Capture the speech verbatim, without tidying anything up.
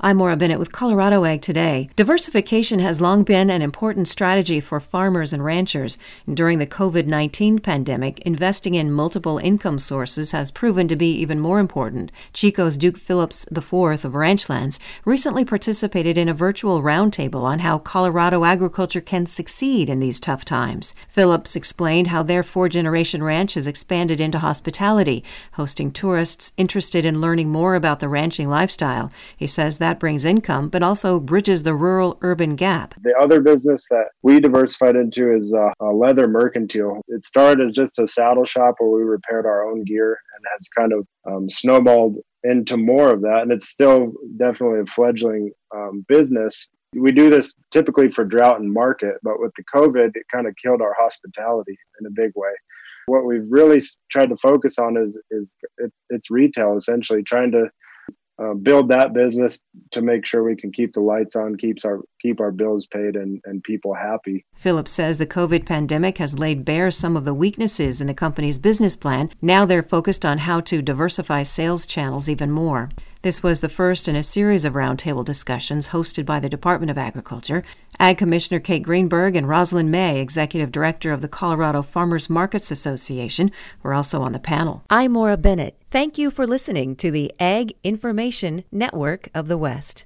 I'm Maura Bennett with Colorado Ag Today. Diversification has long been an important strategy for farmers and ranchers. During the covid nineteen pandemic, investing in multiple income sources has proven to be even more important. Chico's Duke Phillips the fourth of Ranchlands recently participated in a virtual roundtable on how Colorado agriculture can succeed in these tough times. Phillips explained how their four-generation ranch has expanded into hospitality, hosting tourists interested in learning more about the ranching lifestyle. He says that brings income, but also bridges the rural-urban gap. The other business that we diversified into is uh, a leather mercantile. It started as just a saddle shop where we repaired our own gear and has kind of um, snowballed into more of that. And it's still definitely a fledgling um, business. We do this typically for drought and market, but with the COVID, it kind of killed our hospitality in a big way. What we've really tried to focus on is, is it, it's retail, essentially, trying to Uh, build that business to make sure we can keep the lights on, keeps our keep our bills paid, and, and people happy. Phillips says the COVID pandemic has laid bare some of the weaknesses in the company's business plan. Now they're focused on how to diversify sales channels even more. This was the first in a series of roundtable discussions hosted by the Department of Agriculture. Ag Commissioner Kate Greenberg and Rosalind May, Executive Director of the Colorado Farmers Markets Association, were also on the panel. I'm Maura Bennett. Thank you for listening to the Ag Information Network of the West.